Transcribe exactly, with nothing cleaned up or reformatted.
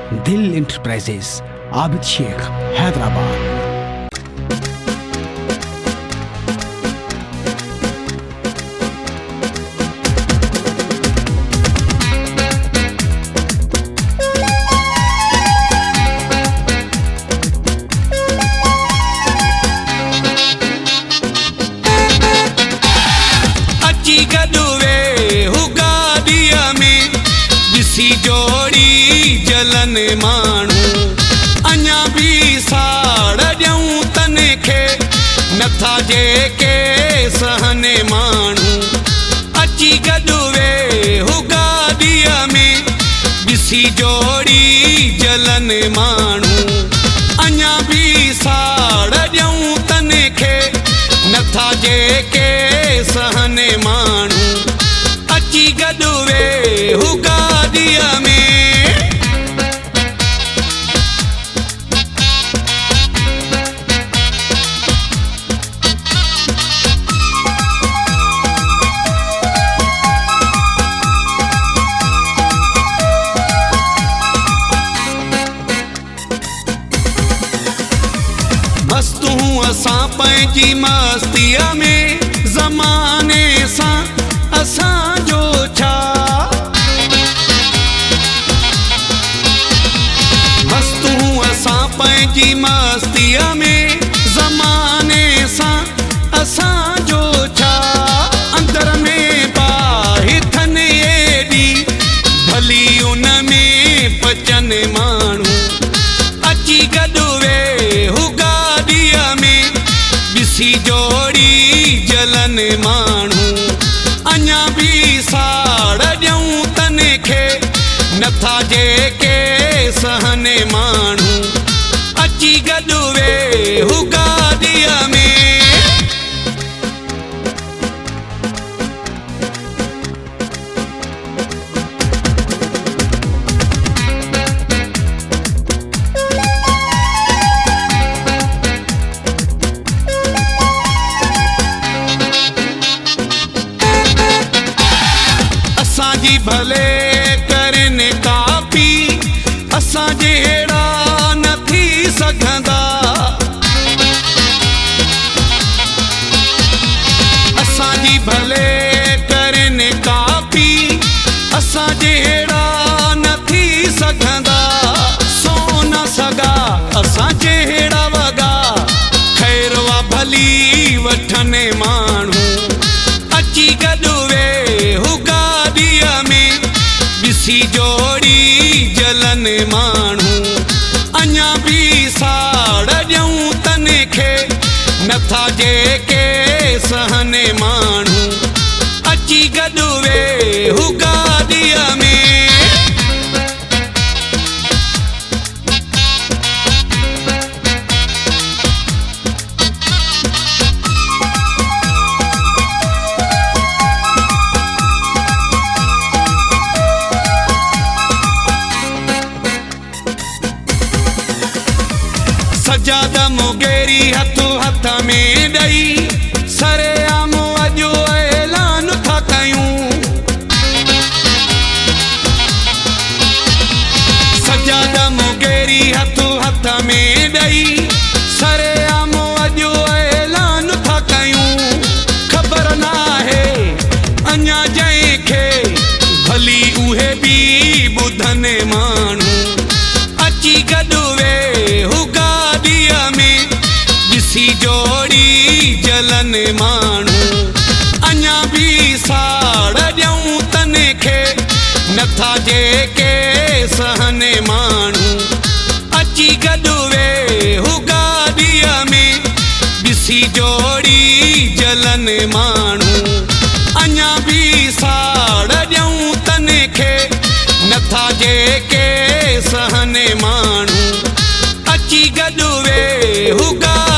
दिल इंटरप्राइजेस, आबिद शेख, हैदराबाद। जोड़ी जलन माण्हू अञा बि साड़ ॾियूं तने खे नथा जेके सहने माण्हू अची गॾु वेहु गाॾीअ में ॾिसी जोड़ी जलन माण्हू अञा बि साड़ ॾियूं तने खे नथा जेके सहने माण्हू अची गॾु वेहु गाॾीअ में मस्त हूं असां पंहिंजी मस्तीअ में ज़माने सां असांजो छा मस्त हूं असां पंहिंजी मस्तीअ में ज़माने सां असांजो छा अंदर में बाहि थने एॾी भली उन में पचन माण्हू अची गॾु वेहु गाॾीअ में ॾिसी जोड़ी जलन माण्हू अञा बि साड़ ॾियूं तने खे नथा जेके सहने माण्हू अची गॾु वेहु गाॾीअ में असांजी भले करनि कापी असांजे हेड़ा न थी सघंदा असांजी भले करनि कापी असांजे हेड़ा न थी सघंदा सो न सघा असांजे हेड़ा वॻा ख़ैरवा भली वठने माण्हू अची गॾु वेहु गाॾीअ में ॾिसी जोड़ी जलन माण्हू अञा बि साड़ ॾियूं तने खे नथा जेके सहने माण्हू अची गॾु वेहु गाॾीअ में सजादा मुगेरी हथो हथ में ॾेई सरेआम अॼु ऐलान था कयूं सजादा मुगेरी हथो हथ में ॾेई सरेआम अॼु ऐलान था कयूं ख़बर नाहे अञा जंहिंखे भली उहे बि ॿुधनि माण्हू अची गॾु वेहु गाॾीअ में ॾिसी जोड़ी जलन माण्हू अञा बि साड़ ॾियूं तने खे नथा जेके सहने माण्हू अची गॾु वेहु गाॾीअ में ॾिसी जोड़ी जलन माण्हू अञा बि साड़ ॾियूं तने खे नथा जेके सहने माण्हू अची गॾु वेहु गाॾीअ